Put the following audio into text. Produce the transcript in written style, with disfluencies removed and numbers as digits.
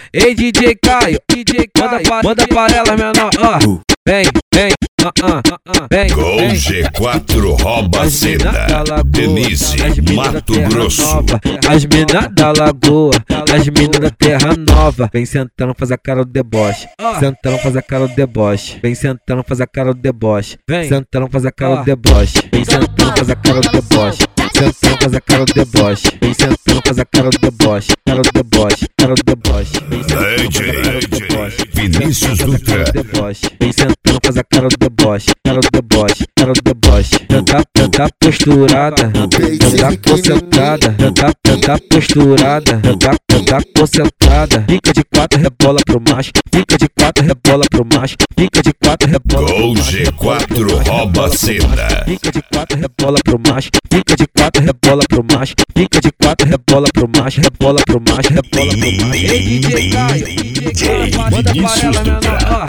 Ei DJ Caio, manda para ela menor, ó. Vem, vem, vem. Com G4 rouba a cena. Denise, Mato Grosso. As minas da lagoa, as minas da terra nova. Vem sentando, faz a cara do deboche. Sentando, faz a cara do deboche. Vem sentando, faz a cara do deboche. Vem sentando, faz a cara do deboche. Vem sentando, faz a cara do deboche. Sentando, faz a cara do deboche. Vem sentando, faz a cara do deboche. Cara do deboche, cara do deboche. Vem sentando, faz a cara do deboche. Vinícius Dutra. Vem sentando, faz a cara do deboche. Cara do deboche, cara do deboche. Tá posturada, tá concentrada. Tá posturada, tá concentrada. Fica de quatro, rebola pro macho. Fica de quatro, rebola pro macho. Fica de quatro, rebola pro Com macho. G4 rouba a cena. Fica de quatro, rebola pro macho. Fica de quatro, rebola pro macho. Fica de quatro, rebola pro macho. Rebola pro macho, rebola pro macho. Ei DJ Caio, manda para ela menor, ó.